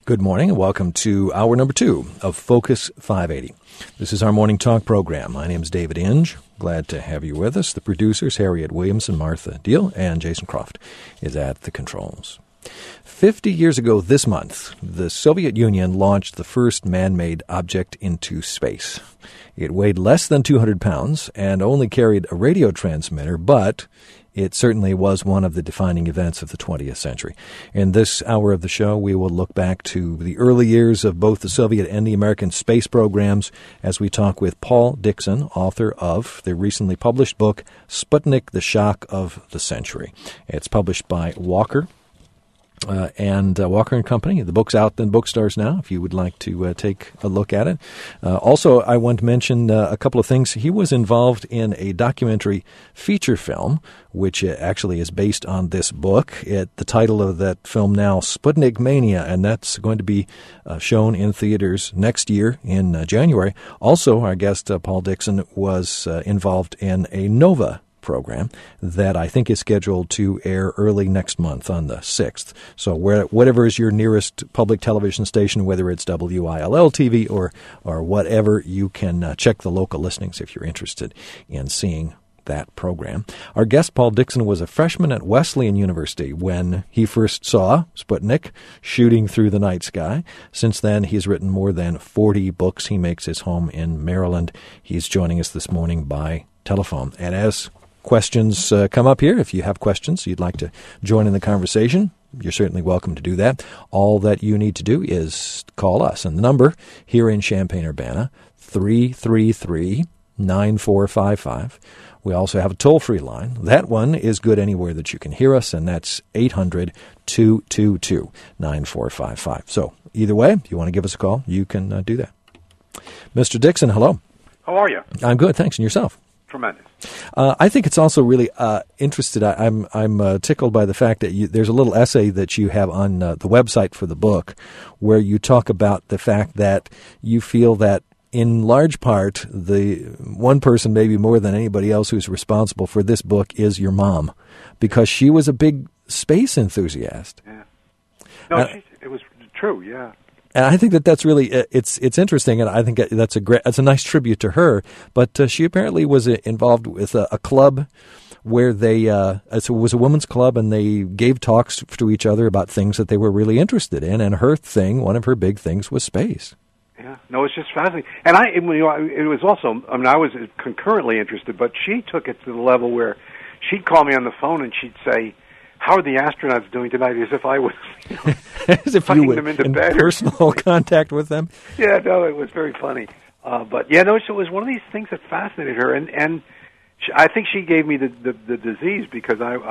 Good morning and welcome to hour number 2 of Focus 580. This is our morning talk program. My name is David Inge. Glad to have you with us. The producers, Harriet Williamson, Martha Deal, and Jason Croft is at the controls. 50 years ago this month, the Soviet Union launched the first man-made object into space. It weighed less than 200 pounds and only carried a radio transmitter, but it certainly was one of the defining events of the 20th century. In this hour of the show, we will look back to the early years of both the Soviet and the American space programs as we talk with Paul Dickson, author of the recently published book, Sputnik, the Shock of the Century. It's published by Walker and Walker & Company. The book's out in bookstores now, if you would like to take a look at it. Also, I want to mention a couple of things. He was involved in a documentary feature film, which actually is based on this book. The title of that film now, Sputnik Mania, and that's going to be shown in theaters next year in January. Also, our guest, Paul Dickson, was involved in a NOVA program that I think is scheduled to air early next month on the 6th. So whatever is your nearest public television station, whether it's WILL TV or whatever, you can check the local listings if you're interested in seeing that program. Our guest, Paul Dickson, was a freshman at Wesleyan University when he first saw Sputnik shooting through the night sky. Since then, he's written more than 40 books. He makes his home in Maryland. He's joining us this morning by telephone. And as questions come up here, if you have questions you'd like to join in the conversation, you're certainly welcome to do that. All that you need to do is call us. And the number here in Champaign-Urbana, 333-9455. We also have a toll-free line. That one is good anywhere that you can hear us, and that's 800-222-9455. So either way, if you want to give us a call, you can do that. Mr. Dickson, hello. How are you? I'm good, thanks. And yourself? Tremendous. I think it's also really interested. I'm tickled by the fact that there's a little essay that you have on the website for the book where you talk about the fact that you feel that in large part the one person maybe more than anybody else who's responsible for this book is your mom, because she was a big space enthusiast. Yeah. No, it was true, yeah. And I think that's really it's interesting, and I think that's a nice tribute to her. But she apparently was involved with a club where it was a women's club, and they gave talks to each other about things that they were really interested in. And one of her big things, was space. Yeah, no, it's just fascinating. And it was also. I mean, I was concurrently interested, but she took it to the level where she'd call me on the phone and she'd say, "How are the astronauts doing tonight?" As if I was, as if you were them into in bed personal contact with them. Yeah, no, it was very funny. But yeah, no, it was one of these things that fascinated her, and I think she gave me the disease because I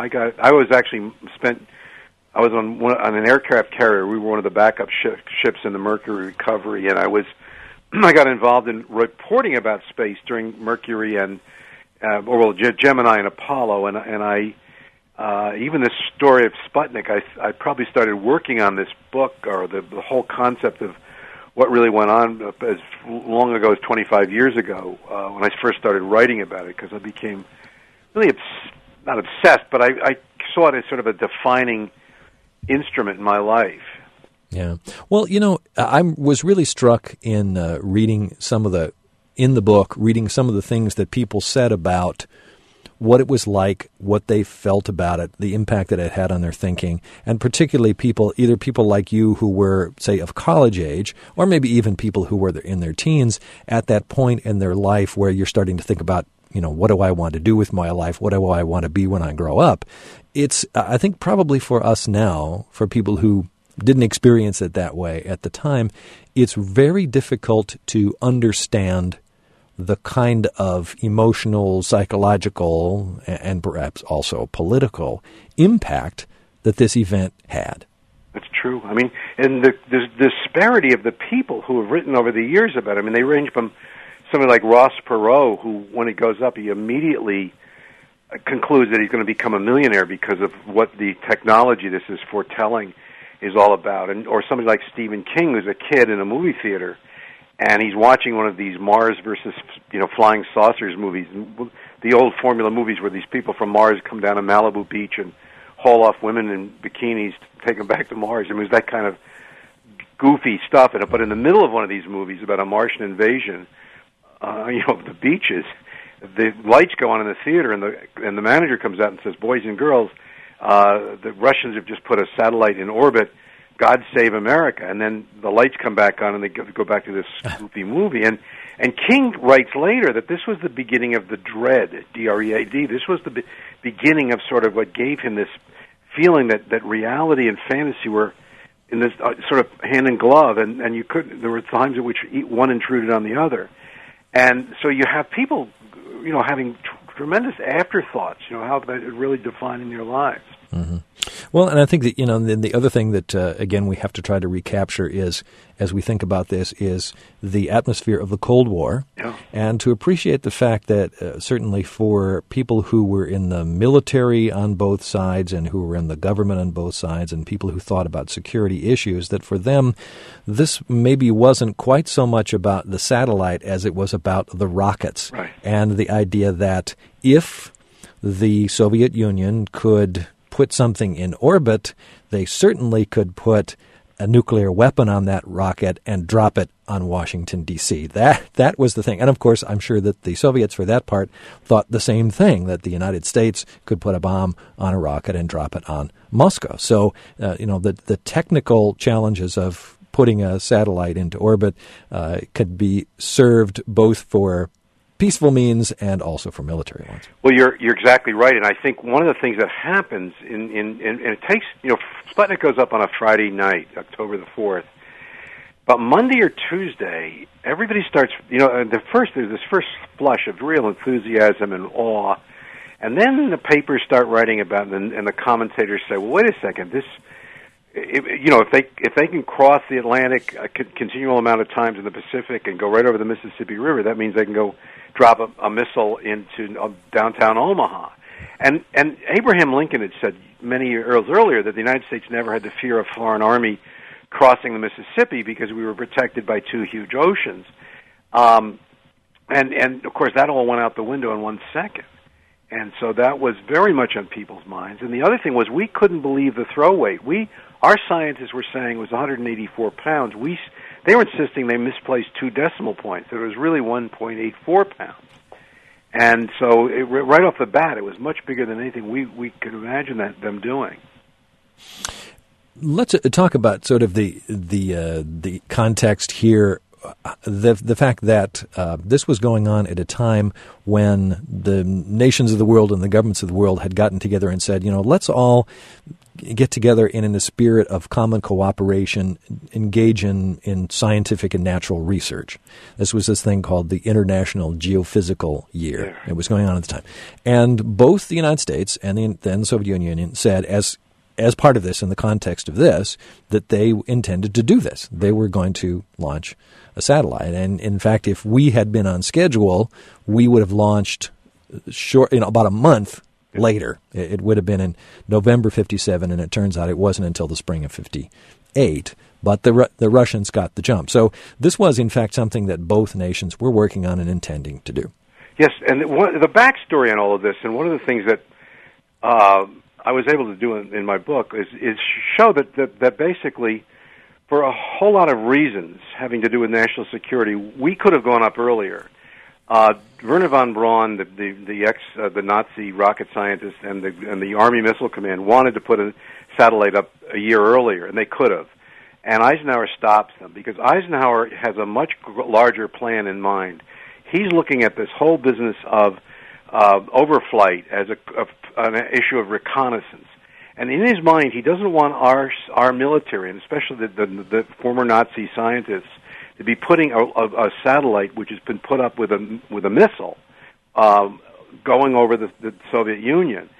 was on an aircraft carrier. We were one of the backup ships in the Mercury recovery, and I got involved in reporting about space during Mercury and Gemini and Apollo, and I. Even the story of Sputnik, I probably started working on this book, or the whole concept of what really went on as long ago as 25 years ago when I first started writing about it, because I became really not obsessed, but I saw it as sort of a defining instrument in my life. Yeah. Well, I was really struck in reading some of the things that people said about what it was like, what they felt about it, the impact that it had on their thinking, and particularly either people like you who were, say, of college age, or maybe even people who were in their teens at that point in their life where you're starting to think about, what do I want to do with my life? What do I want to be when I grow up? It's, I think, probably for us now, for people who didn't experience it that way at the time, it's very difficult to understand the kind of emotional, psychological, and perhaps also political impact that this event had. That's true. I mean, and the disparity of the people who have written over the years about it. I mean, they range from somebody like Ross Perot, who, when he goes up, he immediately concludes that he's going to become a millionaire because of what the technology this is foretelling is all about. Or somebody like Stephen King, who's a kid in a movie theater, and he's watching one of these Mars versus flying saucers movies, the old formula movies where these people from Mars come down to Malibu Beach and haul off women in bikinis to take them back to Mars. I mean, it was that kind of goofy stuff in it. But in the middle of one of these movies about a Martian invasion, the beaches, the lights go on in the theater, and the manager comes out and says, "Boys and girls, the Russians have just put a satellite in orbit. God save America." And then the lights come back on, and they go back to this goofy movie. And King writes later that this was the beginning of the dread, D-R-E-A-D. This was the beginning of sort of what gave him this feeling that reality and fantasy were in this sort of hand in glove, and there were times at which one intruded on the other. And so you have people, having tremendous afterthoughts, how that is really defining their lives. Mm-hmm. Well, and I think that, then the other thing that, again, we have to try to recapture is, as we think about this, is the atmosphere of the Cold War, and to appreciate the fact that certainly for people who were in the military on both sides and who were in the government on both sides and people who thought about security issues, that for them this maybe wasn't quite so much about the satellite as it was about the rockets, right, and the idea that if the Soviet Union could put something in orbit, they certainly could put a nuclear weapon on that rocket and drop it on Washington, D.C. That was the thing. And, of course, I'm sure that the Soviets, for that part, thought the same thing, that the United States could put a bomb on a rocket and drop it on Moscow. So, the technical challenges of putting a satellite into orbit could be served both for peaceful means and also for military ones. Well, you're exactly right, and I think one of the things that happens and it takes, Sputnik goes up on a Friday night, October the 4th, but Monday or Tuesday, everybody starts, there's this first flush of real enthusiasm and awe, and then the papers start writing about it, and the commentators say, well, wait a second, if they can cross the Atlantic a continual amount of times in the Pacific and go right over the Mississippi River, that means they can go drop a missile into downtown Omaha. And Abraham Lincoln had said many years earlier that the United States never had to fear a foreign army crossing the Mississippi because we were protected by two huge oceans. And of course, that all went out the window in 1 second. And so that was very much on people's minds. And the other thing was we couldn't believe the throw weight. Our scientists were saying it was 184 pounds. They were insisting they misplaced 2 decimal points, that it was really 1.84 pounds. And so right off the bat, it was much bigger than anything we could imagine them doing. Let's talk about sort of the context here. The fact that this was going on at a time when the nations of the world and the governments of the world had gotten together and said, let's all get together and in a spirit of common cooperation engage in scientific and natural research. This was this thing called the International Geophysical Year. It was going on at the time. And both the United States and the Soviet Union said, as part of this, in the context of this, that they intended to do this. They were going to launch a satellite. And in fact, if we had been on schedule, we would have launched about a month later. It would have been in November 57, and it turns out it wasn't until the spring of 58. But the Russians got the jump. So this was, in fact, something that both nations were working on and intending to do. Yes, and the backstory on all of this, and one of the things that I was able to do in my book is show that basically, for a whole lot of reasons having to do with national security, we could have gone up earlier. Wernher von Braun, the Nazi rocket scientist, and the Army Missile Command wanted to put a satellite up a year earlier, and they could have. And Eisenhower stops them because Eisenhower has a much larger plan in mind. He's looking at this whole business of overflight as an issue of reconnaissance. And in his mind, he doesn't want our military, and especially the former Nazi scientists, to be putting a satellite which has been put up with a missile going over the Soviet Union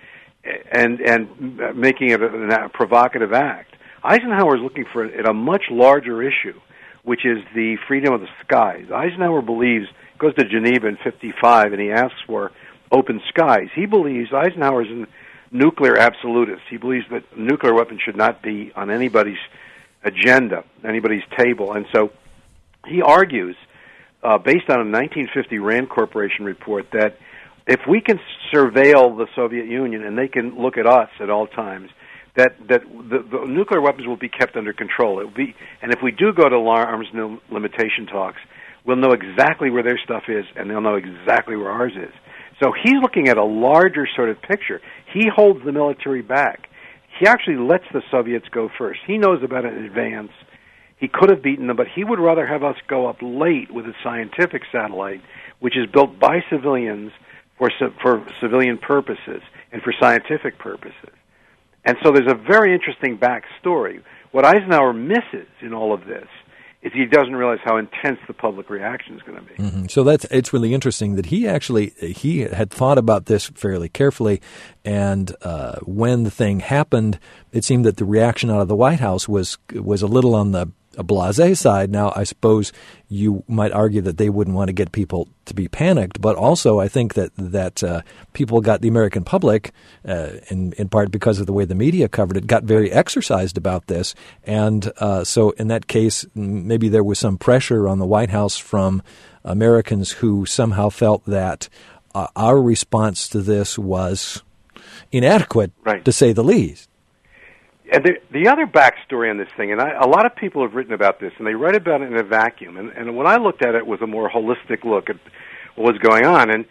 and making it a provocative act. Eisenhower is looking for a much larger issue, which is the freedom of the skies. Eisenhower believes, goes to Geneva in 55, and he asks for open skies. He believes Eisenhower is a nuclear absolutist. He believes that nuclear weapons should not be on anybody's agenda, anybody's table. And so he argues, based on a 1950 Rand Corporation report, that if we can surveil the Soviet Union and they can look at us at all times, that the nuclear weapons will be kept under control. It will be, and if we do go to arms limitation talks, we'll know exactly where their stuff is, and they'll know exactly where ours is. So he's looking at a larger sort of picture. He holds the military back. He actually lets the Soviets go first. He knows about it in advance. He could have beaten them, but he would rather have us go up late with a scientific satellite, which is built by civilians for civilian purposes and for scientific purposes. And so there's a very interesting backstory. What Eisenhower misses in all of this is he doesn't realize how intense the public reaction is going to be. Mm-hmm. So it's really interesting that he had thought about this fairly carefully, and when the thing happened, it seemed that the reaction out of the White House was a little on the blasé side. Now, I suppose you might argue that they wouldn't want to get people to be panicked, but also I think that people got the American public, in part because of the way the media covered it, got very exercised about this. And so in that case, maybe there was some pressure on the White House from Americans who somehow felt that our response to this was inadequate, right, to say the least. And the other backstory on this thing, and a lot of people have written about this, and they write about it in a vacuum. And when I looked at it, was a more holistic look at what was going on. And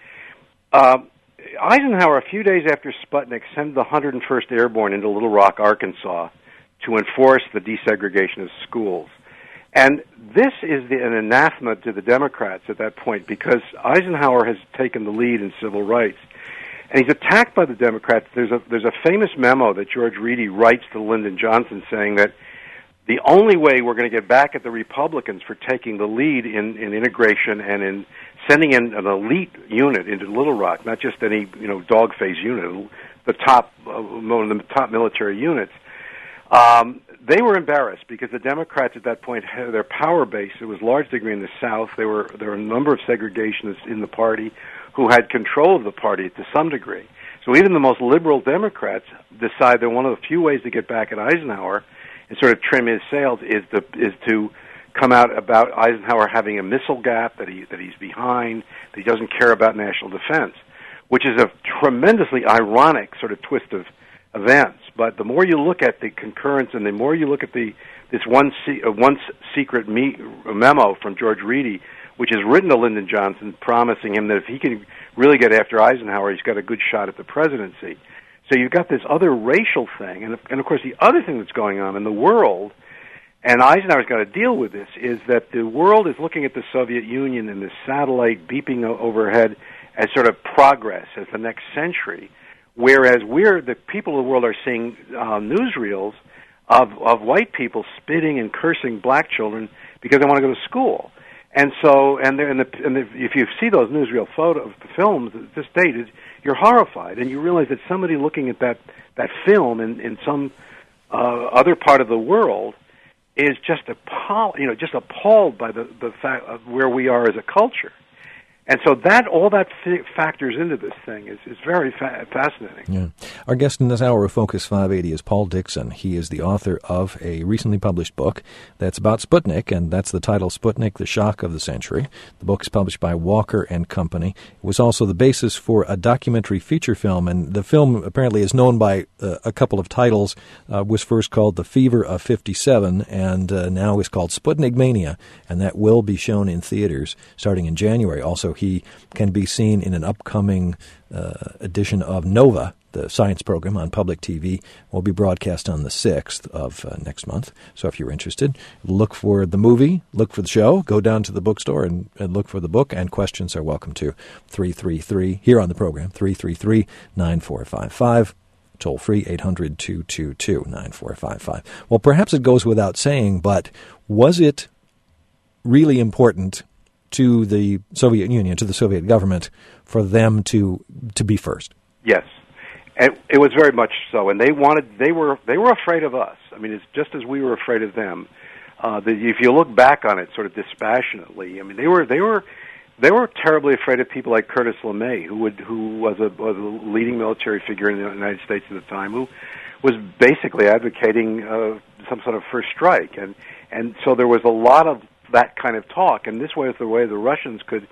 Eisenhower, a few days after Sputnik, sent the 101st Airborne into Little Rock, Arkansas, to enforce the desegregation of schools. And this is an anathema to the Democrats at that point, because Eisenhower has taken the lead in civil rights. And he's attacked by the Democrats. There's a famous memo that George Reedy writes to Lyndon Johnson saying that the only way we're going to get back at the Republicans for taking the lead in integration and in sending in an elite unit into Little Rock, not just any dog-faced unit, one of the top military units, they were embarrassed because the Democrats at that point had their power base. It was a large degree in the South. There were a number of segregationists in the party who had control of the party to some degree. So even the most liberal Democrats decide that one of the few ways to get back at Eisenhower and sort of trim his sails is to come out about Eisenhower having a missile gap, that he's behind, that he doesn't care about national defense, which is a tremendously ironic sort of twist of events. But the more you look at the concurrence and the more you look at this one secret memo from George Reedy, which is written to Lyndon Johnson, promising him that if he can really get after Eisenhower, he's got a good shot at the presidency. So you've got this other racial thing, and of course the other thing that's going on in the world, and Eisenhower's got to deal with this, is that the world is looking at the Soviet Union and the satellite beeping overhead as sort of progress, as the next century, whereas the people of the world are seeing newsreels of white people spitting and cursing black children because they want to go to school. And so, if you see those newsreel films at this date, you're horrified, and you realize that somebody looking at that film in some other part of the world is just appalled by the fact of where we are as a culture. And so all that factors into this thing is very fascinating. Yeah. Our guest in this hour of Focus 580 is Paul Dickson. He is the author of a recently published book that's about Sputnik, and that's the title, Sputnik, The Shock of the Century. The book is published by Walker and Company. It was also the basis for a documentary feature film, and the film apparently is known by a couple of titles. Was first called The Fever of 57, and now is called Sputnik Mania, and that will be shown in theaters starting in January. Also, he can be seen in an upcoming edition of Nova, the science program on public TV. Will be broadcast on the 6th of next month. So if you're interested, look for the movie, look for the show, go down to the bookstore and look for the book, and questions are welcome to 333, here on the program, 333-9455. Toll free, 800-222-9455. Well, perhaps it goes without saying, but was it really important to the Soviet Union, to the Soviet government, for them to be first? Yes, and it was very much so. And they were afraid of us. I mean, it's just as we were afraid of them. If you look back on it, sort of dispassionately, I mean, they were terribly afraid of people like Curtis LeMay, who was a leading military figure in the United States at the time, who was basically advocating some sort of first strike, and so there was a lot of that kind of talk, and this was the way the Russians could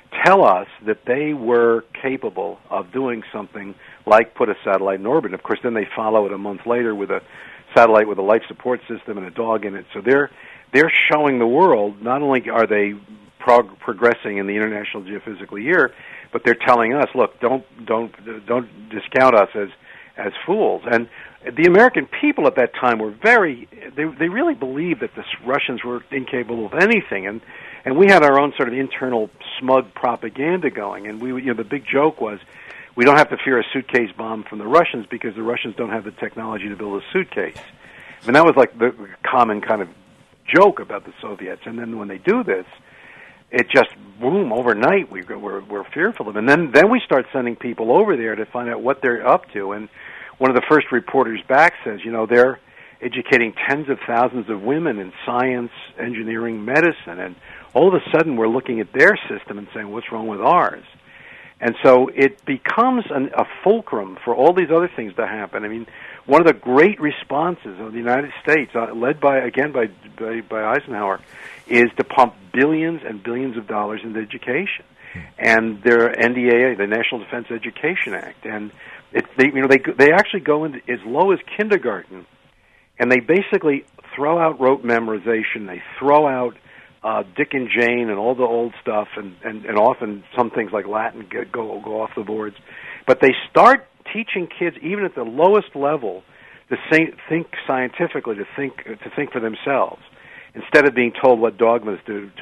tell us that they were capable of doing something like put a satellite in orbit. And of course, then they follow it a month later with a satellite with a life support system and a dog in it. So they're showing the world, not only are they progressing in the International Geophysical Year, but they're telling us, look, don't discount us as fools. And the American people at that time were they really believed that the Russians were incapable of anything, and we had our own sort of internal smug propaganda going. And the big joke was, we don't have to fear a suitcase bomb from the Russians because the Russians don't have the technology to build a suitcase. I mean, that was like the common kind of joke about the Soviets. And then when they do this, it just, boom, overnight we're fearful of them. And then we start sending people over there to find out what they're up to. And one of the first reporters back says, they're educating tens of thousands of women in science, engineering, medicine. And all of a sudden we're looking at their system and saying, what's wrong with ours? And so it becomes a fulcrum for all these other things to happen. I mean, one of the great responses of the United States, led by Eisenhower, is to pump billions and billions of dollars into education, and their NDAA, the National Defense Education Act, and they actually go into as low as kindergarten, and they basically throw out rote memorization. They throw out Dick and Jane and all the old stuff, and often some things like Latin go off the boards. But they start teaching kids, even at the lowest level, to think scientifically, to think for themselves, instead of being told what dogmas to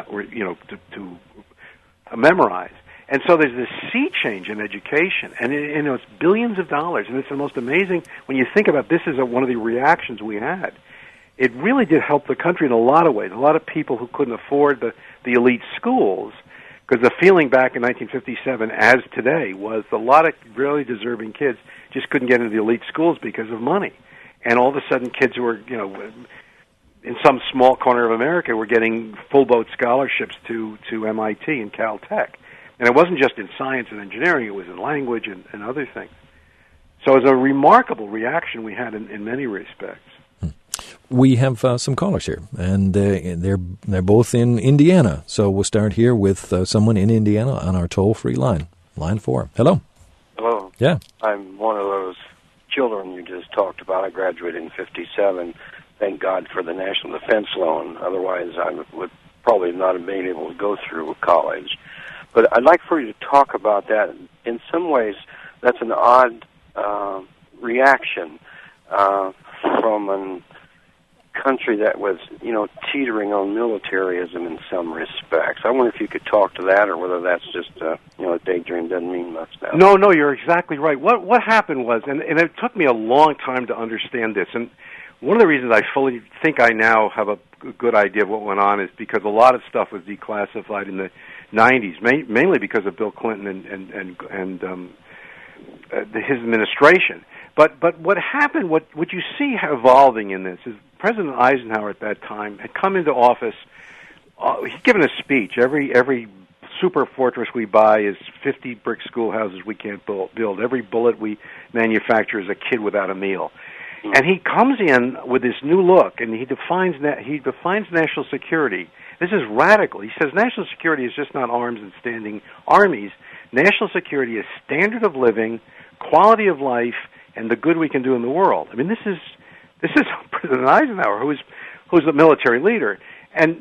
memorize. And so there's this sea change in education, and it's billions of dollars, and it's the most amazing when you think about this. Is one of the reactions we had. It really did help the country in a lot of ways. A lot of people who couldn't afford the elite schools, because the feeling back in 1957, as today, was a lot of really deserving kids just couldn't get into the elite schools because of money. And all of a sudden, kids who were, in some small corner of America, were getting full-boat scholarships to MIT and Caltech. And it wasn't just in science and engineering, it was in language and other things. So it was a remarkable reaction we had in many respects. We have some callers here, and they're both in Indiana. So we'll start here with someone in Indiana on our toll-free line, line 4. Hello. Hello. Yeah. I'm one of those children you just talked about. I graduated in '57. Thank God for the National Defense Loan. Otherwise, I would probably not have been able to go through college. But I'd like for you to talk about that. In some ways, that's an odd reaction from a country that was, teetering on militarism in some respects. I wonder if you could talk to that, or whether that's just, a daydream, doesn't mean much now. No, you're exactly right. What happened was, and it took me a long time to understand this, and one of the reasons I fully think I now have a good idea of what went on is because a lot of stuff was declassified in the 90s, mainly because of Bill Clinton and his administration. But what happened, what you see evolving in this is President Eisenhower at that time had come into office. He'd given a speech. Every super fortress we buy is 50 brick schoolhouses we can't build. Every bullet we manufacture is a kid without a meal. And he comes in with this new look, and he defines national security. This is radical. He says national security is just not arms and standing armies. National security is standard of living, quality of life, and the good we can do in the world. I mean, this is President Eisenhower, who's a military leader, and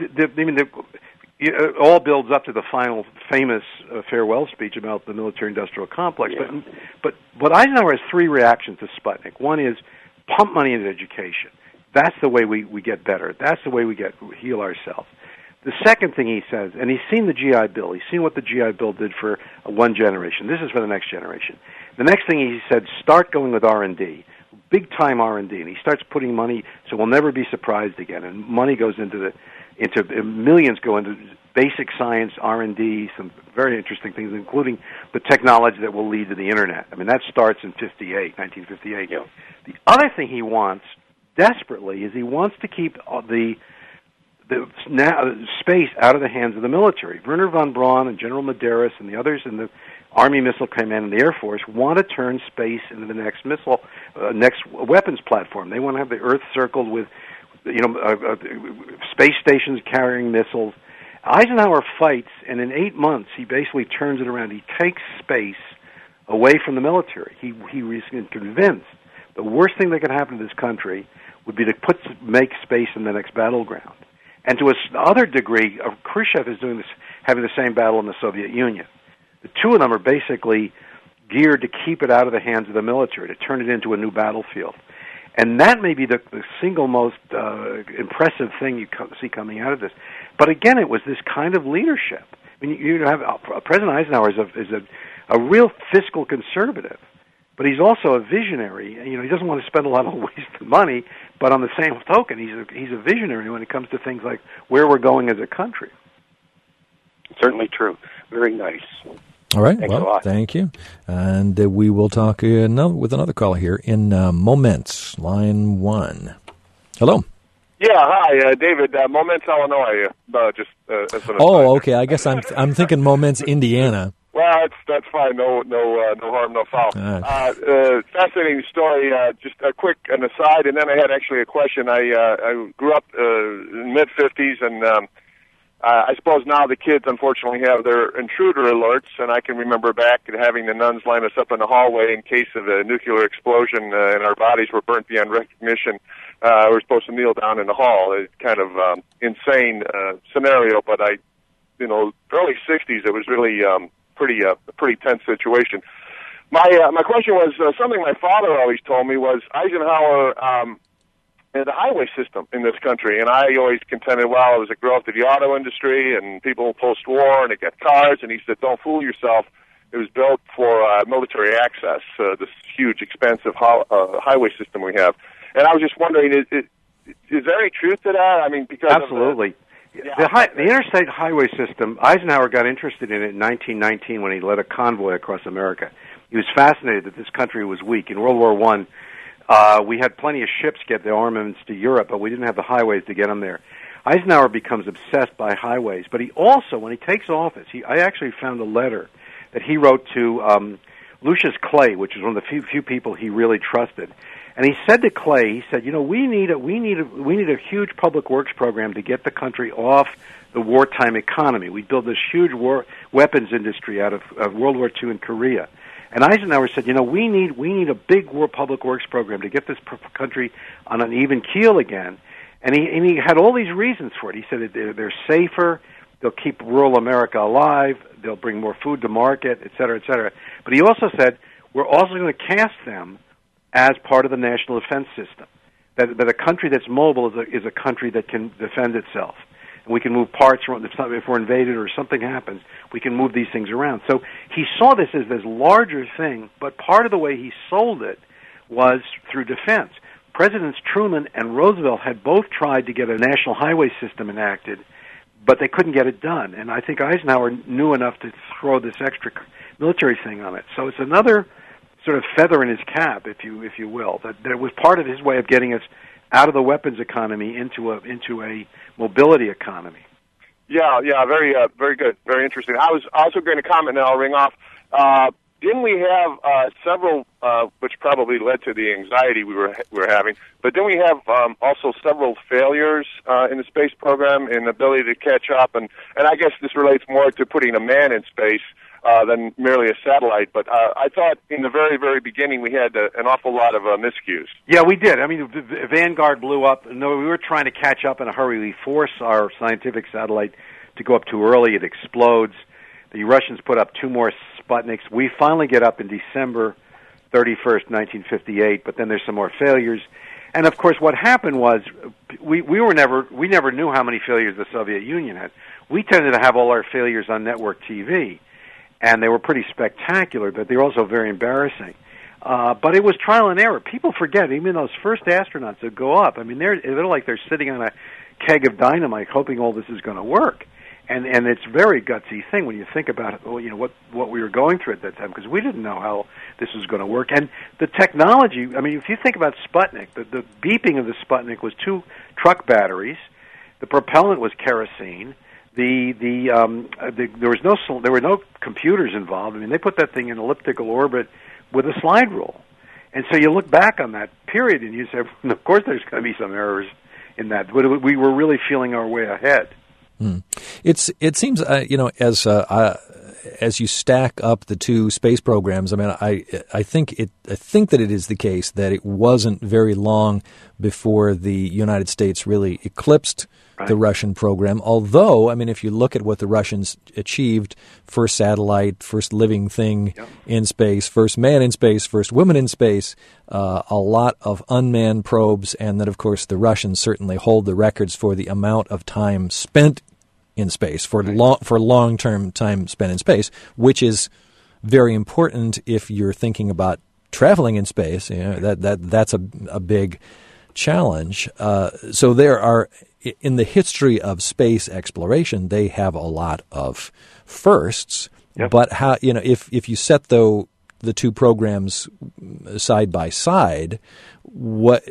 it all builds up to the final famous farewell speech about the military-industrial complex. Yeah. But Eisenhower has 3 reactions to Sputnik. One is pump money into education. That's the way we get better. That's the way we heal ourselves. The second thing he says, and he's seen the GI Bill. He's seen what the GI Bill did for one generation. This is for the next generation. The next thing he said, start going with R&D, big-time R&D. And he starts putting money, so we'll never be surprised again. And money goes into millions go into basic science, R&D, some very interesting things, including the technology that will lead to the Internet. I mean, that starts in 1958. Yeah. The other thing he wants desperately is he wants to keep the space out of the hands of the military. Wernher von Braun and General Medeiros and the others in the Army Missile Command and the Air Force want to turn space into the next next weapons platform. They want to have the Earth circled with space stations carrying missiles. Eisenhower fights, and in 8 months, he basically turns it around. He takes space away from the military. He was convinced the worst thing that could happen to this country would be to make space in the next battleground. And to another degree, Khrushchev is doing this, having the same battle in the Soviet Union. The two of them are basically geared to keep it out of the hands of the military, to turn it into a new battlefield. And that may be the single most impressive thing you see coming out of this. But again, it was this kind of leadership. I mean, you have President Eisenhower is a real fiscal conservative, but he's also a visionary. You know, he doesn't want to spend a lot of wasted money, but on the same token, he's a visionary when it comes to things like where we're going as a country. Certainly true. Very nice. All right. Thanks a lot. Thank you. And we will talk with another caller here in Moments, line 1. Hello. Yeah, hi, David. Moments, Illinois. Okay. I guess I'm thinking Moments, Indiana. Well, that's fine. No harm, no foul. Fascinating story. Just a quick aside, and then I had actually a question. I grew up in mid-50s, and I suppose now the kids, unfortunately, have their intruder alerts, and I can remember back having the nuns line us up in the hallway in case of a nuclear explosion and our bodies were burnt beyond recognition. We're supposed to kneel down in the hall. It's kind of insane scenario, but early 60s, it was really pretty tense situation. My question was something my father always told me was Eisenhower the highway system in this country, and I always contended, well, it was a growth of the auto industry and people post-war, and they got cars, and he said, don't fool yourself. It was built for military access, this huge, expensive highway system we have. And I was just wondering, is there any truth to that? I mean, because absolutely. The interstate highway system, Eisenhower got interested in it in 1919 when he led a convoy across America. He was fascinated that this country was weak. In World War I, we had plenty of ships get the armaments to Europe, but we didn't have the highways to get them there. Eisenhower becomes obsessed by highways, but he also, when he takes office, I actually found a letter that he wrote to Lucius Clay, which is one of the few people he really trusted. And he said to Clay, he said, we need a huge public works program to get the country off the wartime economy. We build this huge weapons industry out of World War II in Korea. And Eisenhower said, we need a big public works program to get this country on an even keel again. And he had all these reasons for it. He said they're safer, they'll keep rural America alive, they'll bring more food to market, et cetera, et cetera. But he also said, we're also going to cast them as part of the national defense system. That a country that's mobile is a country that can defend itself. And we can move parts around. If we're invaded or something happens, we can move these things around. So he saw this as this larger thing, but part of the way he sold it was through defense. Presidents Truman and Roosevelt had both tried to get a national highway system enacted, but they couldn't get it done. And I think Eisenhower knew enough to throw this extra military thing on it. So it's another sort of feather in his cap, if you will, that it was part of his way of getting us out of the weapons economy into a mobility economy. Yeah, very good, very interesting. I was also going to comment, and I'll ring off. Didn't we have several, which probably led to the anxiety we were having? But didn't we have also several failures in the space program in the ability to catch up? And I guess this relates more to putting a man in space than merely a satellite. But I thought in the very, very beginning we had an awful lot of miscues. Yeah, we did. I mean, Vanguard blew up. No, we were trying to catch up in a hurry. We force our scientific satellite to go up too early. It explodes. The Russians put up 2 more Sputniks. We finally get up in December 31st, 1958, but then there's some more failures. And of course, what happened was we never knew how many failures the Soviet Union had. We tended to have all our failures on network TV, and they were pretty spectacular, but they were also very embarrassing. But it was trial and error. People forget, even those first astronauts that go up, I mean, they're like they're sitting on a keg of dynamite hoping all this is going to work. And it's a very gutsy thing when you think about it, what we were going through at that time, because we didn't know how this was going to work. And the technology, I mean, if you think about Sputnik, the beeping of the Sputnik was 2 truck batteries. The propellant was kerosene. There were no computers involved. I mean, they put that thing in elliptical orbit with a slide rule. And so you look back on that period and you say, of course there's going to be some errors in that. But we were really feeling our way ahead. It seems as you stack up the two space programs, I mean, I think that it is the case that it wasn't very long before the United States really eclipsed the Russian program. Although, I mean, if you look at what the Russians achieved, first satellite, first living thing in space, first man in space, first woman in space, a lot of unmanned probes, and then, of course, the Russians certainly hold the records for the amount of time spent in space, for long-term time spent in space, which is very important if you're thinking about traveling in space. You know, that's a big challenge. So there are, in the history of space exploration, they have a lot of firsts. Yep. But how, you know, if you set the two programs side by side, what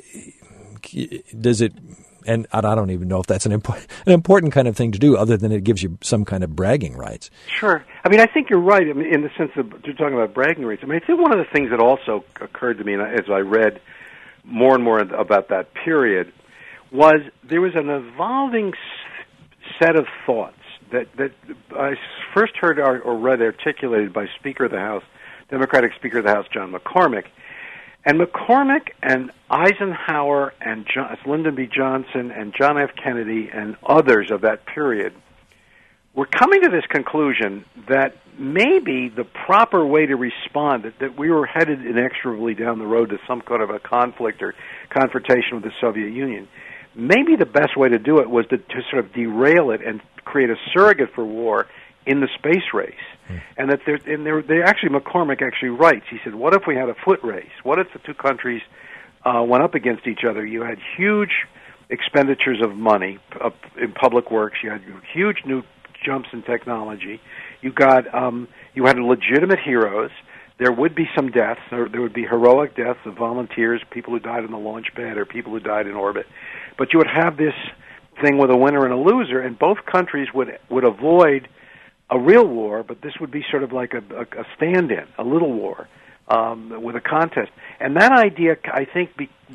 does it? And I don't even know if that's an important kind of thing to do, other than it gives you some kind of bragging rights. Sure. I mean, I think you're right. I mean, in the sense of you're talking about bragging rights. I mean, I think one of the things that also occurred to me as I read more and more about that period was there was an evolving set of thoughts that I first heard or read articulated by Speaker of the House, Democratic Speaker of the House, John McCormack. And McCormack and Eisenhower and Lyndon B. Johnson and John F. Kennedy and others of that period were coming to this conclusion that maybe the proper way to respond, that we were headed inexorably down the road to some kind of a conflict or confrontation with the Soviet Union, maybe the best way to do it was to sort of derail it and create a surrogate for war in the space race. And that McCormack actually writes, he said, what if we had a foot race? What if the two countries went up against each other? You had huge expenditures of money in public works. You had huge new jumps in technology. You had legitimate heroes. There would be some deaths. There would be heroic deaths of volunteers, people who died on the launch pad or people who died in orbit. But you would have this thing with a winner and a loser, and both countries would avoid a real war, but this would be sort of like a stand-in, a little war, with a contest. And that idea, I think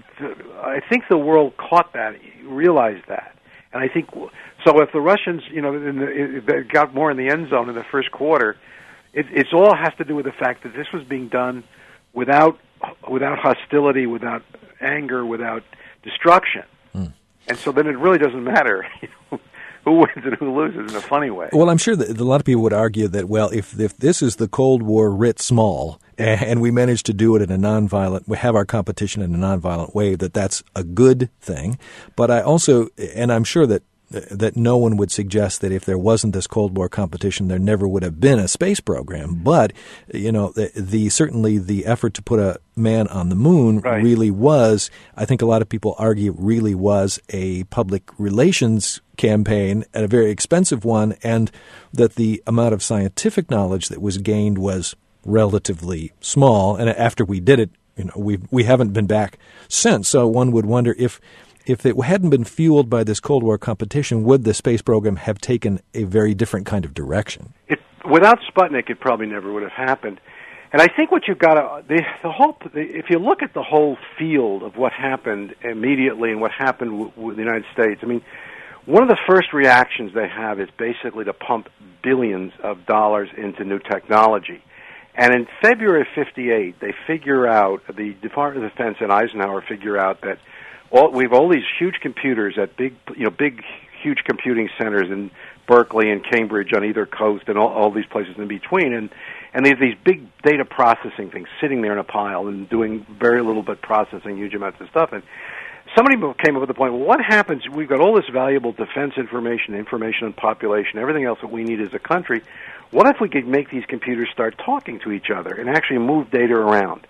the world caught that, realized that. And I think, so if the Russians, you know, they got more in the end zone in the first quarter, it all has to do with the fact that this was being done without hostility, without anger, without destruction. And so then it really doesn't matter, you know, who wins and who loses in a funny way. Well, I'm sure that a lot of people would argue that, well, if this is the Cold War writ small, and we manage to do it in a nonviolent, we have our competition in a nonviolent way, that's a good thing. But I also, and I'm sure that no one would suggest that if there wasn't this Cold War competition, there never would have been a space program. But, you know, certainly the effort to put a man on the moon really was, I think a lot of people argue, really was a public relations campaign, and a very expensive one, and that the amount of scientific knowledge that was gained was relatively small. And after we did it, you know, we haven't been back since. So one would wonder if it hadn't been fueled by this Cold War competition, would the space program have taken a very different kind of direction? Without Sputnik, it probably never would have happened. And I think what you've got to if you look at the whole field of what happened immediately and what happened with the United States, I mean, one of the first reactions they have is basically to pump billions of dollars into new technology. And in February of '58, they figure out, the Department of Defense and Eisenhower figure out that we have all these huge computers at big, huge computing centers in Berkeley and Cambridge on either coast, and all these places in between, and they have these big data processing things sitting there in a pile and doing very little but processing huge amounts of stuff. And somebody came up with the point, well, what happens, we've got all this valuable defense information on population, everything else that we need as a country. What if we could make these computers start talking to each other and actually move data around?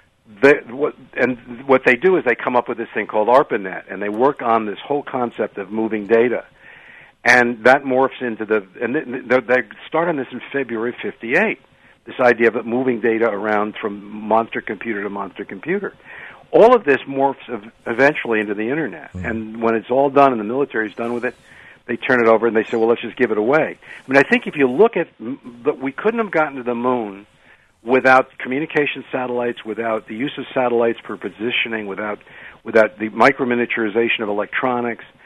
What they do is they come up with this thing called ARPANET, and they work on this whole concept of moving data. And that morphs into they start on this in February of '58, this idea of moving data around from monster computer to monster computer. All of this morphs eventually into the Internet. And when it's all done and the military's done with it, they turn it over and they say, well, let's just give it away. I mean, I think if you look at, we couldn't have gotten to the moon without communication satellites, without the use of satellites for positioning, without the microminiaturization of electronics.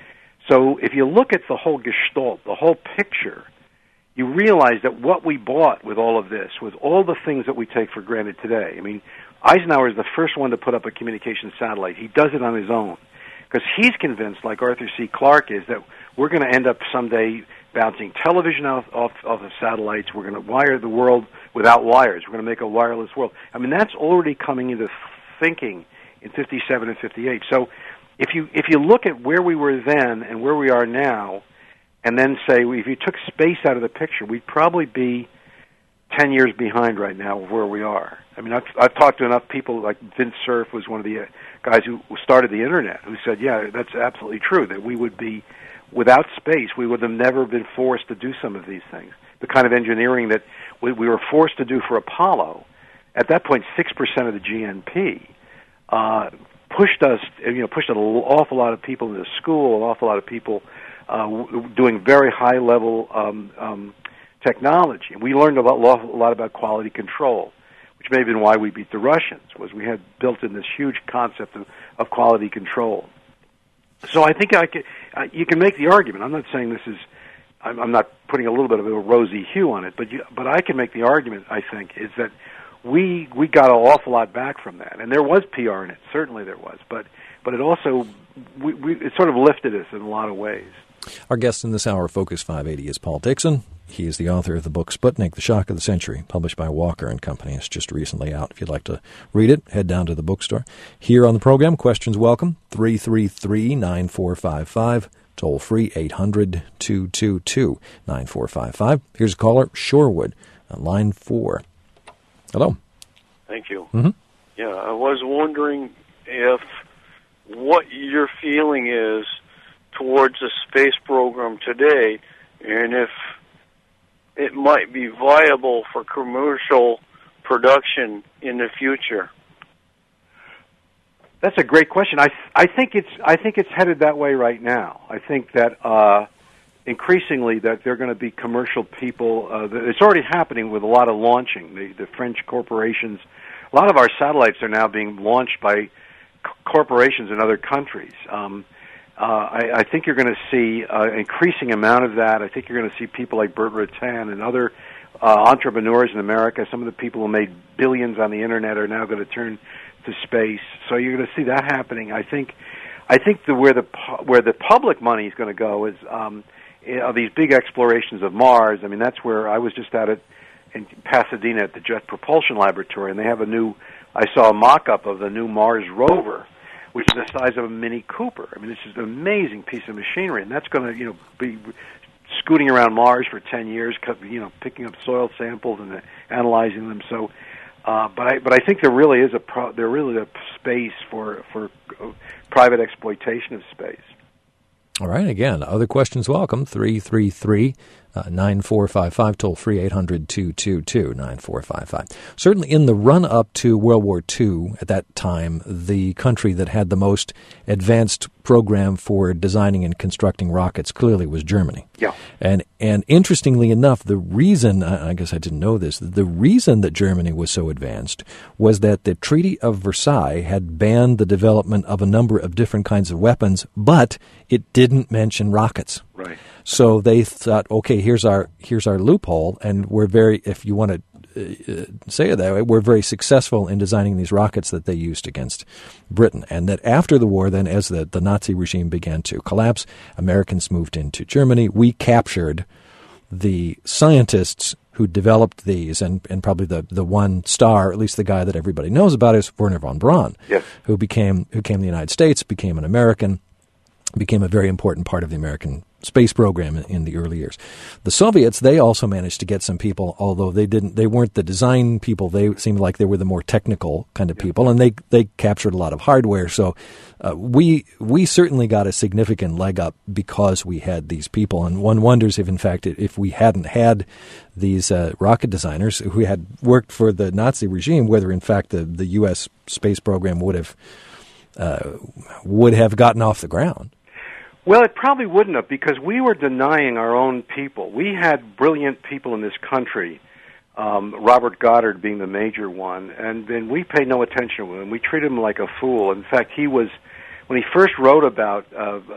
So if you look at the whole gestalt, the whole picture, you realize that what we bought with all of this, with all the things that we take for granted today, I mean, Eisenhower is the first one to put up a communication satellite. He does it on his own because he's convinced, like Arthur C. Clarke is, that we're going to end up someday bouncing television off of satellites. We're going to wire the world without wires. We're going to make a wireless world. I mean, that's already coming into thinking in 57 and 58. So if you look at where we were then and where we are now, and then say, if you took space out of the picture, we'd probably be 10 years behind right now of where we are. I mean, I've talked to enough people, like Vint Cerf was one of the guys who started the Internet, who said, yeah, that's absolutely true, that we would be, without space, we would have never been forced to do some of these things. The kind of engineering that we were forced to do for Apollo, at that point, 6% of the GNP, pushed an awful lot of people into school, an awful lot of people doing very high-level technology. And we learned a lot about quality control, which may have been why we beat the Russians, was we had built in this huge concept of quality control. So I think you can make the argument. I'm not saying this is, I'm not putting a little bit of a rosy hue on it, but I can make the argument, I think, is that we got an awful lot back from that. And there was PR in it, certainly there was, but it also, it sort of lifted us in a lot of ways. Our guest in this hour of Focus 580 is Paul Dickson. He is the author of the book Sputnik, The Shock of the Century, published by Walker and Company. It's just recently out. If you'd like to read it, head down to the bookstore. Here on the program, questions welcome, 333-9455, toll free 800-222-9455. Here's a caller, Shorewood, on line 4. Hello. Thank you. Mm-hmm. Yeah, I was wondering if what your feeling is towards the space program today, and if it might be viable for commercial production in the future. That's a great question. I think it's headed that way right now. I think that increasingly that they're going to be commercial people. It's already happening with a lot of launching. The French corporations, a lot of our satellites are now being launched by corporations in other countries. I think you're going to see an increasing amount of that. I think you're going to see people like Burt Rutan and other entrepreneurs in America. Some of the people who made billions on the Internet are now going to turn to space. So you're going to see that happening. I think where the public money is going to go is these big explorations of Mars. I mean, that's where I was just at it in Pasadena at the Jet Propulsion Laboratory, and they have I saw a mock-up of the new Mars rover, which is the size of a Mini Cooper. I mean, this is an amazing piece of machinery, and that's going to, be scooting around Mars for 10 years, picking up soil samples and analyzing them. So, but I think there really is a space for private exploitation of space. All right. Again, other questions welcome. 333-9455, toll free 800-222-9455. Certainly in the run-up to World War II, at that time, the country that had the most advanced program for designing and constructing rockets clearly was Germany. Yeah. And interestingly enough, the reason, I guess I didn't know this, the reason that Germany was so advanced was that the Treaty of Versailles had banned the development of a number of different kinds of weapons, but it didn't mention rockets. Right. So they thought, okay, here's our loophole, and we're very, if you want to say it that way, we're very successful in designing these rockets that they used against Britain. And that after the war, then, as the Nazi regime began to collapse, Americans moved into Germany. We captured the scientists who developed these, and probably the one star, at least the guy that everybody knows about, is Wernher von Braun, yes, who came to the United States, became an American, became a very important part of the American space program in the early years. The Soviets, they also managed to get some people, although they weren't the design people. They seemed like they were the more technical kind of people, and they captured a lot of hardware. So we certainly got a significant leg up because we had these people. And one wonders if, in fact, if we hadn't had these rocket designers who had worked for the Nazi regime, whether in fact the U.S. space program would have gotten off the ground. Well, it probably wouldn't have, because we were denying our own people. We had brilliant people in this country, Robert Goddard being the major one, and then we paid no attention to him. We treated him like a fool. In fact, when when he first wrote about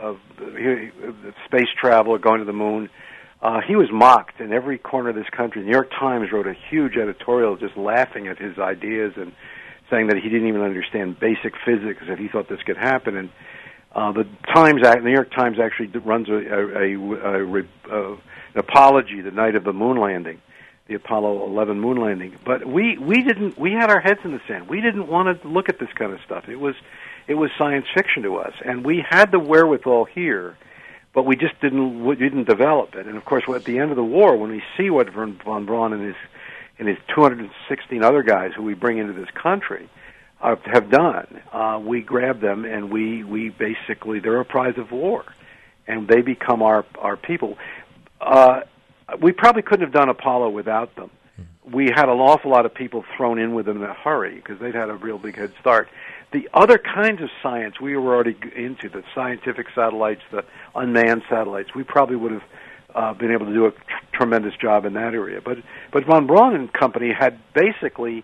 space travel or going to the moon, he was mocked in every corner of this country. The New York Times wrote a huge editorial just laughing at his ideas and saying that he didn't even understand basic physics, that he thought this could happen. And the New York Times actually runs an apology the night of the moon landing, the Apollo 11 moon landing. But we had our heads in the sand. We didn't want to look at this kind of stuff. It was science fiction to us, and we had the wherewithal here, but we just didn't develop it. And of course, at the end of the war, when we see what von Braun and his 216 other guys who we bring into this country have done, we grab them and we basically, they're a prize of war, and they become our people. We probably couldn't have done Apollo without them. We had an awful lot of people thrown in with them in a hurry because they'd had a real big head start. The other kinds of science we were already into, the scientific satellites, the unmanned satellites, we probably would have been able to do a tremendous job in that area. But von Braun and company had basically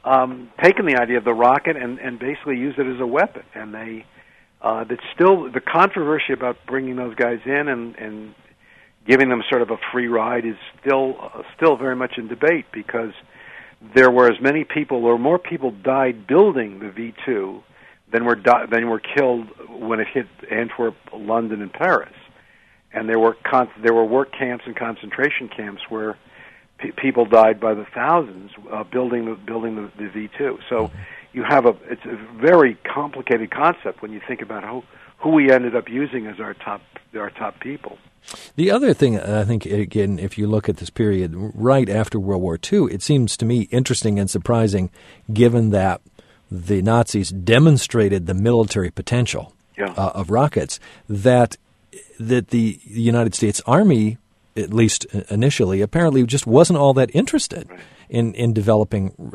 taken the idea of the rocket and basically used it as a weapon. And that's still the controversy about bringing those guys in and giving them sort of a free ride is still very much in debate, because there were as many people, or more people died building the V2 than were killed when it hit Antwerp, London, and Paris. And there were work camps and concentration camps where people died by the thousands building the V2. So it's a very complicated concept when you think about who we ended up using as our top people. The other thing, I think, again, if you look at this period right after World War II, it seems to me interesting and surprising, given that the Nazis demonstrated the military potential of rockets, that the United States Army, at least initially, apparently just wasn't all that interested in developing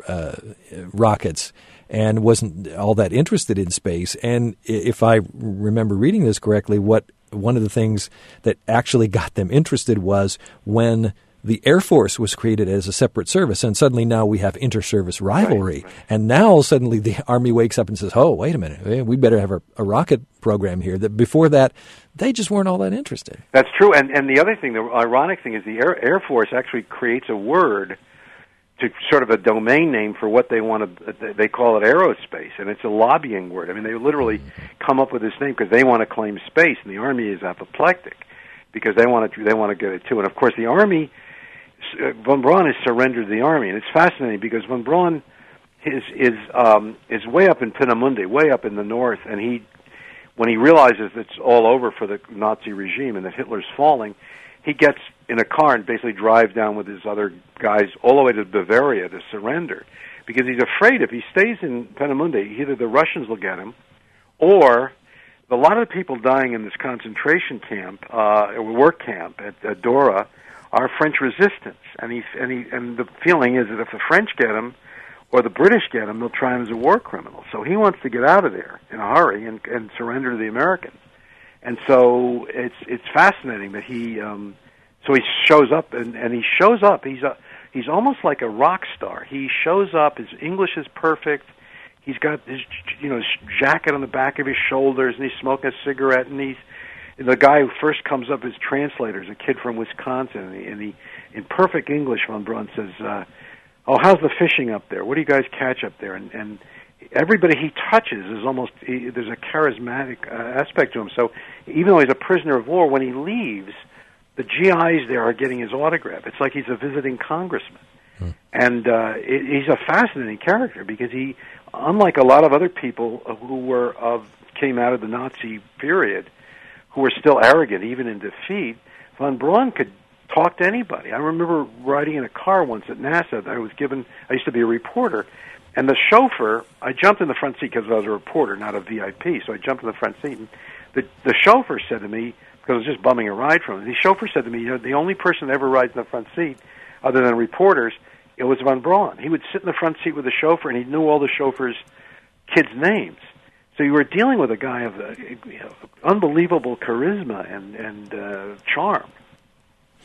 rockets, and wasn't all that interested in space. And if I remember reading this correctly, one of the things that actually got them interested was when the Air Force was created as a separate service, and suddenly now we have inter-service rivalry. Right. And now suddenly the Army wakes up and says, oh, wait a minute, we better have a rocket program here. That before that, they just weren't all that interested. That's true. And the other thing, the ironic thing is the Air Force actually creates a word to sort of a domain name for what they want to, they call it aerospace, and it's a lobbying word. I mean, they literally come up with this name because they want to claim space, and the Army is apoplectic because they want to get it too. And of course, the Army, von Braun has surrendered the Army, and it's fascinating because von Braun is way up in Peenemünde, way up in the north, and when he realizes it's all over for the Nazi regime and that Hitler's falling, he gets in a car and basically drives down with his other guys all the way to Bavaria to surrender, because he's afraid if he stays in Peenemünde, either the Russians will get him, or a lot of the people dying in this concentration camp, work camp at Dora, are French resistance, and the feeling is that if the French get him or the British get him, they'll try him as a war criminal. So he wants to get out of there in a hurry and surrender to the Americans. And so it's fascinating that he shows up and he shows up. He's almost like a rock star. He shows up. His English is perfect. He's got his jacket on the back of his shoulders, and he's smoking a cigarette. And the guy who first comes up as translator is a kid from Wisconsin, and he in perfect English, von Braun says, "Oh, how's the fishing up there? What do you guys catch up there?" And everybody he touches is there's a charismatic aspect to him. So even though he's a prisoner of war, when he leaves, the GIs there are getting his autograph. It's like he's a visiting congressman. And he's a fascinating character because he, unlike a lot of other people who came out of the Nazi period, who were still arrogant even in defeat, von Braun could talk to anybody. I remember riding in a car once at NASA. I used to be a reporter, and the chauffeur, I jumped in the front seat because I was a reporter, not a VIP, so I jumped in the front seat, and the chauffeur said to me, because I was just bumming a ride from him, the chauffeur said to me, the only person that ever rides in the front seat, other than reporters, it was von Braun. He would sit in the front seat with the chauffeur, and he knew all the chauffeur's kids' names. So you were dealing with a guy of unbelievable charisma and charm.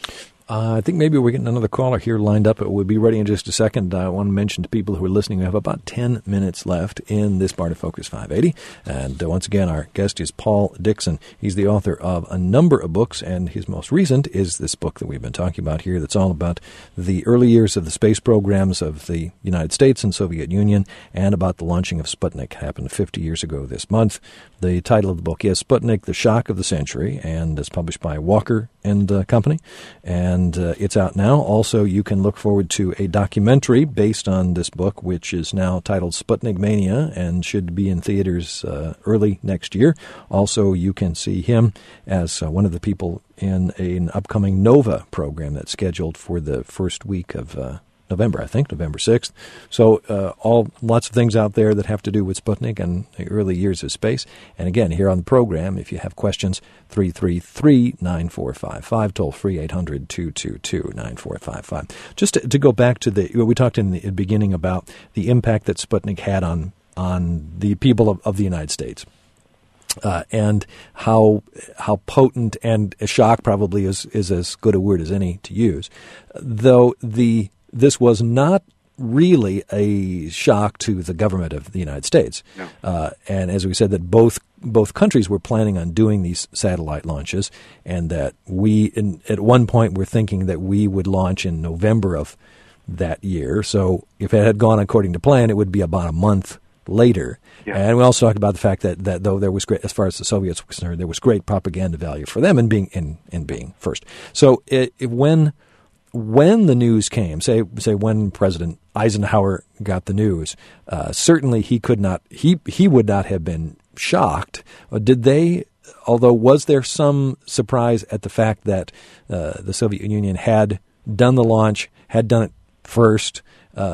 I think maybe we're getting another caller here lined up. We'll be ready in just a second. I want to mention to people who are listening, we have about 10 minutes left in this part of Focus 580. And once again, our guest is Paul Dixon. He's the author of a number of books, and his most recent is this book that we've been talking about here that's all about the early years of the space programs of the United States and Soviet Union and about the launching of Sputnik. It happened 50 years ago this month. The title of the book is Sputnik, The Shock of the Century, and it's published by Walker and Company. And it's out now. Also, you can look forward to a documentary based on this book, which is now titled Sputnik Mania and should be in theaters early next year. Also, you can see him as one of the people in an upcoming NOVA program that's scheduled for the first week of November, I think, November 6th. So lots of things out there that have to do with Sputnik and the early years of space. And again, here on the program, if you have questions, 333-9455, toll free 800-222-9455. Just to go back to we talked in the beginning about the impact that Sputnik had on the people of the United States. And how potent and a shock probably is as good a word as any to use, though this was not really a shock to the government of the United States. No. And as we said, that both countries were planning on doing these satellite launches, and that at one point were thinking that we would launch in November of that year. So if it had gone according to plan, it would be about a month later. Yeah. And we also talked about the fact that though there was great, as far as the Soviets were concerned, there was great propaganda value for them in being first. So when the news came, say when President Eisenhower got the news, certainly he would not have been shocked. Although was there some surprise at the fact that the Soviet Union had done the launch, had done it first?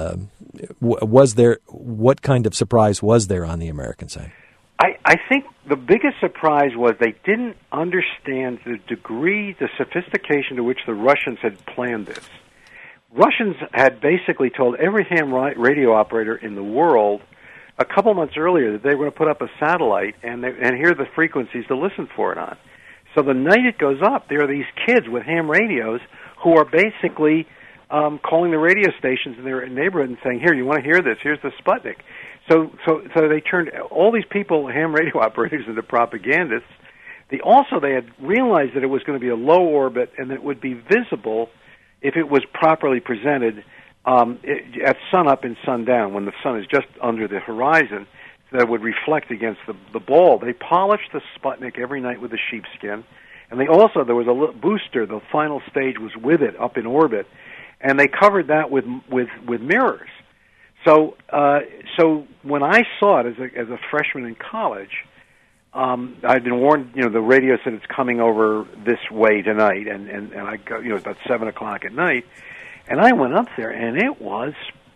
What kind of surprise was there on the American side? I think the biggest surprise was they didn't understand the degree, the sophistication to which the Russians had planned this. Russians had basically told every ham radio operator in the world a couple months earlier that they were going to put up a satellite and here are the frequencies to listen for it on. So the night it goes up, there are these kids with ham radios who are basically calling the radio stations in their neighborhood and saying, "Here, you want to hear this? Here's the Sputnik." So they turned all these people, ham radio operators, into propagandists. They had realized that it was going to be a low orbit and that it would be visible if it was properly presented at sunup and sundown, when the sun is just under the horizon, that would reflect against the ball. They polished the Sputnik every night with a sheepskin, and there was a little booster. The final stage was with it up in orbit, and they covered that with mirrors. So when I saw it as a freshman in college, I'd been warned. The radio said it's coming over this way tonight, and I go. It's about 7:00 at night, and I went up there, and it was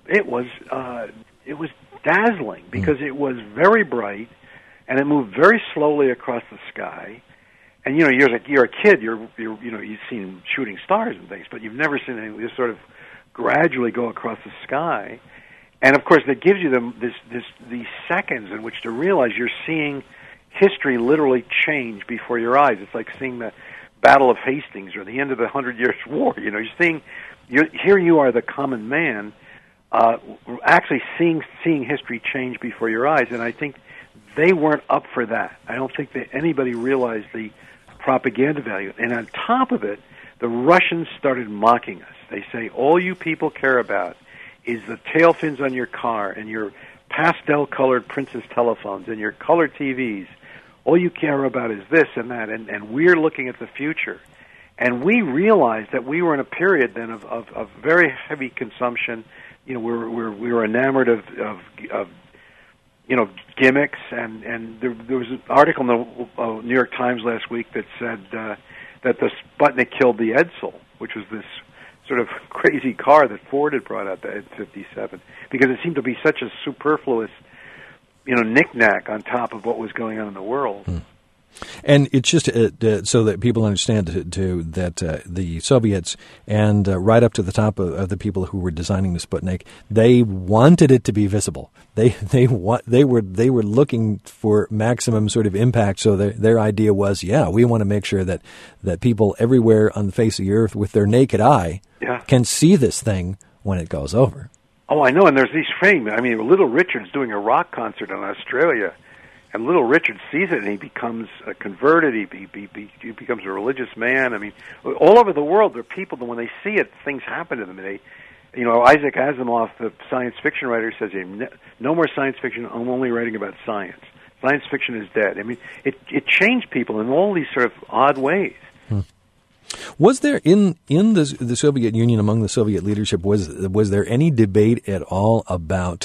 dazzling because it was very bright, and it moved very slowly across the sky. And you're a kid, you've seen shooting stars and things, but you've never seen anything just sort of gradually go across the sky. And of course, that gives you these seconds in which to realize you're seeing history literally change before your eyes. It's like seeing the Battle of Hastings or the end of the 100 Years' War. You're here. You are the common man, actually seeing history change before your eyes. And I think they weren't up for that. I don't think that anybody realized the propaganda value. And on top of it, the Russians started mocking us. They say, all you people care about is the tail fins on your car and your pastel-colored Princess telephones and your color TVs. All you care about is this and that, and we're looking at the future. And we realized that we were in a period then of very heavy consumption. We were enamored of gimmicks, and there was an article in the New York Times last week that said that the Sputnik killed the Edsel, which was this sort of crazy car that Ford had brought out, the Ed 57, because it seemed to be such a superfluous, knick-knack on top of what was going on in the world. And it's just so that people understand that the Soviets and right up to the top of the people who were designing the Sputnik, they wanted it to be visible. They were looking for maximum sort of impact. So their idea was, we want to make sure that people everywhere on the face of the earth with their naked eye can see this thing when it goes over. Oh, I know. And there's these frames. I mean, Little Richard's doing a rock concert in Australia. And Little Richard sees it, and he becomes converted. He becomes a religious man. I mean, all over the world, there are people that when they see it, things happen to them. And Isaac Asimov, the science fiction writer, says, "No more science fiction. I'm only writing about science. Science fiction is dead." I mean, it changed people in all these sort of odd ways. Was there in the Soviet Union, among the Soviet leadership, was there any debate at all about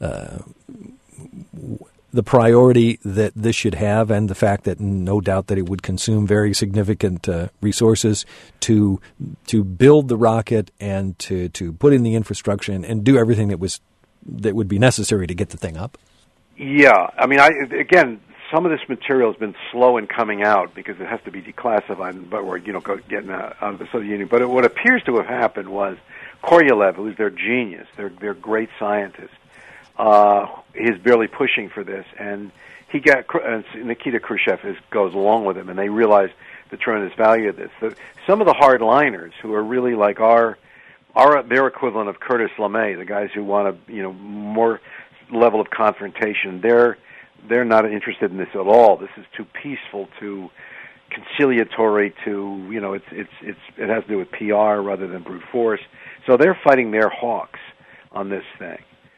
the priority that this should have, and the fact that no doubt that it would consume very significant resources to build the rocket and to put in the infrastructure and do everything that would be necessary to get the thing up? Yeah, I mean, again, some of this material has been slow in coming out because it has to be declassified, but we're getting out of the Soviet Union. But what appears to have happened was Korolev, who's their genius, their great scientist, is barely pushing for this, and Nikita Khrushchev goes along with him, and they realize the tremendous value of this. Some of the hardliners who are really like their equivalent of Curtis LeMay, the guys who want more level of confrontation, they're not interested in this at all. This is too peaceful, too conciliatory, it has to do with PR rather than brute force. So they're fighting their hawks on this thing.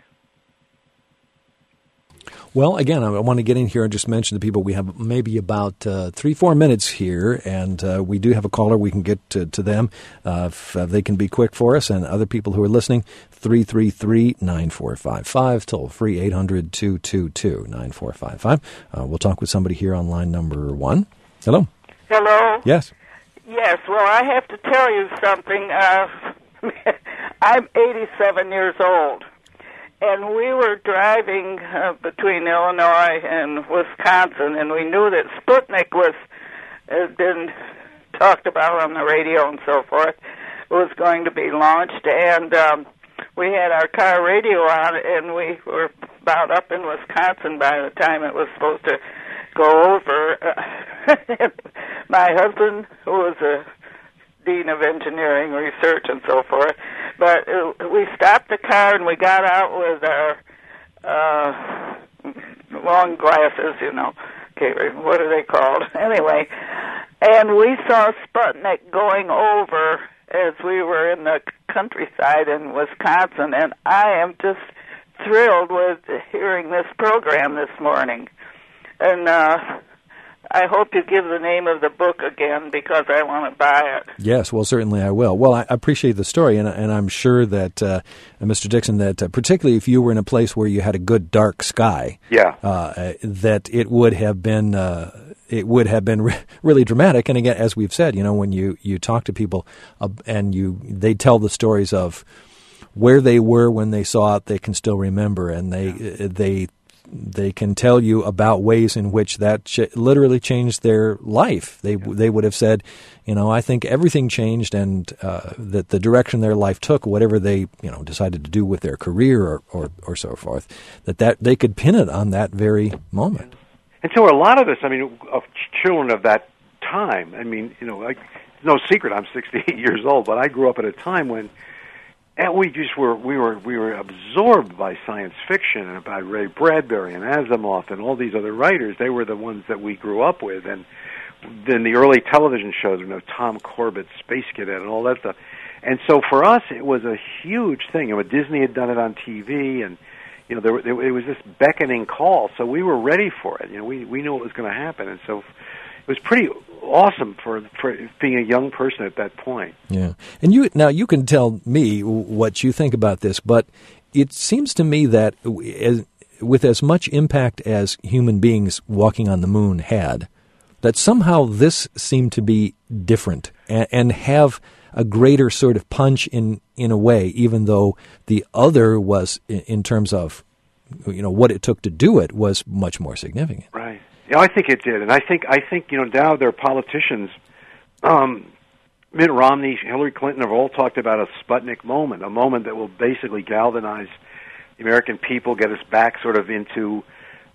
Well, again, I want to get in here and just mention to people we have maybe about 3-4 minutes here, and we do have a caller. We can get to them if they can be quick for us, and other people who are listening, 333-9455, toll free 800-222-9455. We'll talk with somebody here on line number 1. Hello. Hello. Yes. Yes. Well, I have to tell you something. I'm 87 years old. And we were driving between Illinois and Wisconsin, and we knew that Sputnik had been talked about on the radio and so forth, was going to be launched. And we had our car radio on, and we were about up in Wisconsin by the time it was supposed to go over. My husband, who was a Dean of Engineering Research and so forth, but we stopped the car and we got out with our long glasses, Okay, what are they called? Anyway, and we saw Sputnik going over as we were in the countryside in Wisconsin, and I am just thrilled with hearing this program this morning. And I hope you give the name of the book again because I want to buy it. Yes, well, certainly I will. Well, I appreciate the story, and I'm sure that, Mr. Dixon, that particularly if you were in a place where you had a good dark sky, that it would have been really dramatic. And again, as we've said, when you talk to people and they tell the stories of where they were when they saw it, they can still remember, and they can tell you about ways in which that literally changed their life. They would have said, I think everything changed, and that the direction their life took, whatever they decided to do with their career or so forth, that they could pin it on that very moment. And so a lot of us, of children of that time, it's no secret I'm 68 years old, but I grew up at a time when. And we were absorbed by science fiction and about Ray Bradbury and Asimov and all these other writers. They were the ones that we grew up with, and then the early television shows, Tom Corbett, Space Cadet, and all that stuff. And so for us, it was a huge thing. Disney had done it on TV, and it was this beckoning call. So we were ready for it. We knew it was going to happen, and so. It was pretty awesome for being a young person at that point. Yeah, and you can tell me what you think about this, but it seems to me that with as much impact as human beings walking on the moon had, that somehow this seemed to be different and have a greater sort of punch in a way, even though the other was, in terms of what it took to do it, was much more significant. Right. Yeah, I think it did, and I think now there are politicians. Mitt Romney, Hillary Clinton have all talked about a Sputnik moment, a moment that will basically galvanize the American people, get us back sort of into,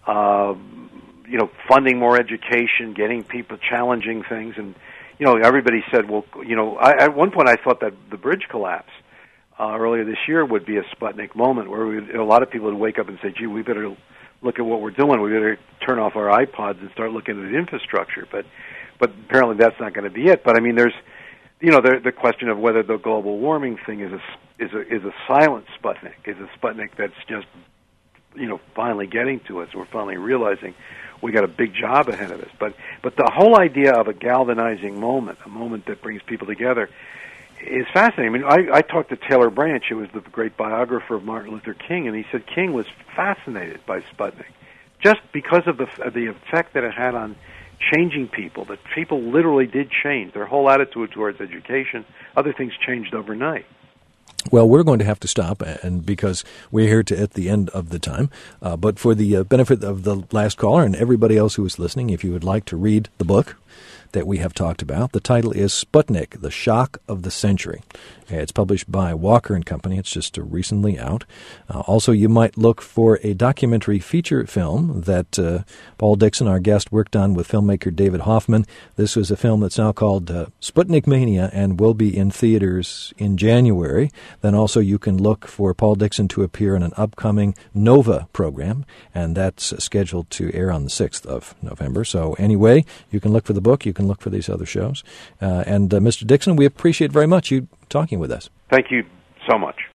funding more education, getting people challenging things, and everybody said, well, at one point I thought that the bridge collapse earlier this year would be a Sputnik moment, where a lot of people would wake up and say, gee, we better look at what we're doing. We better turn off our iPods and start looking at infrastructure. But apparently that's not going to be it. But I mean, there's the question of whether the global warming thing is a silent Sputnik, is a Sputnik that's just finally getting to us. We're finally realizing we got a big job ahead of us. But the whole idea of a galvanizing moment, a moment that brings people together, is fascinating. I mean, I talked to Taylor Branch, who was the great biographer of Martin Luther King, and he said King was fascinated by Sputnik just because of the effect that it had on changing people, that people literally did change. Their whole attitude towards education, other things changed overnight. Well, we're going to have to stop, and because we're here at the end of the time. But for the benefit of the last caller and everybody else who is listening, if you would like to read the book that we have talked about, the title is Sputnik, The Shock of the Century. It's published by Walker & Company. It's just recently out. Also, you might look for a documentary feature film that Paul Dixon, our guest, worked on with filmmaker David Hoffman. This was a film that's now called Sputnik Mania and will be in theaters in January. Then also you can look for Paul Dixon to appear in an upcoming NOVA program, and that's scheduled to air on the 6th of November. So anyway, you can look for the book. You can look for these other shows. And Mr. Dixon, we appreciate very much you talking with us. Thank you so much.